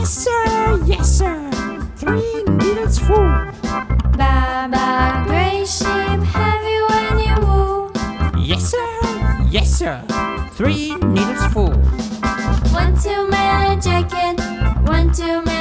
Yes, sir, yes, sir. 3 needles full. Baba, gray sheep, have you any wool? Yes, sir. 3 needles full. Want to make a jacket, want to make